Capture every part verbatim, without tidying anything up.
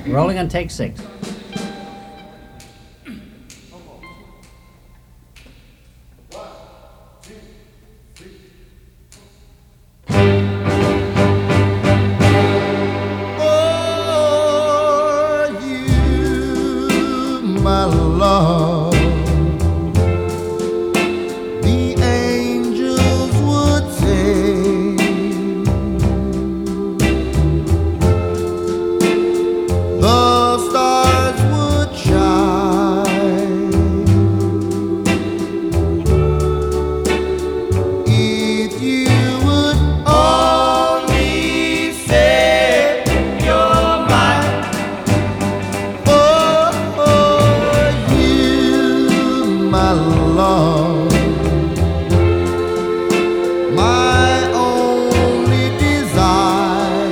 Rolling on take six. Oh, you, my love, the angels would say, the stars would shine, if you would only say you're mine. Oh, oh, you, my love, my only desire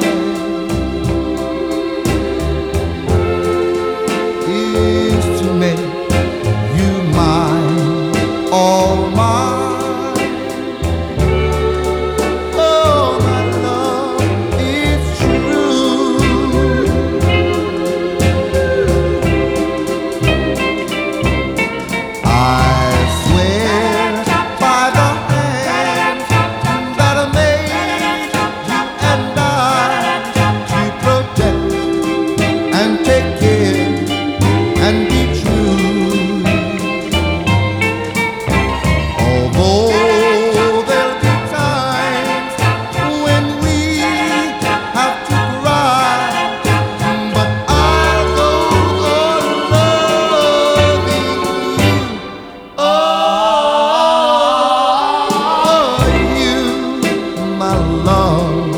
is to make you mine, all mine. Oh, my love, it's true. I swear by the hand that I made you and I, to protect and take care and be true. Although there'll be times when we have to cry, but I'll go on loving you. Oh, you, my love,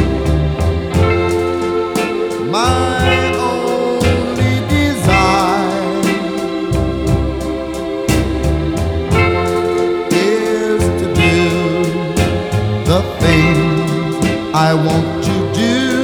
my only desire is to do the things I want to do.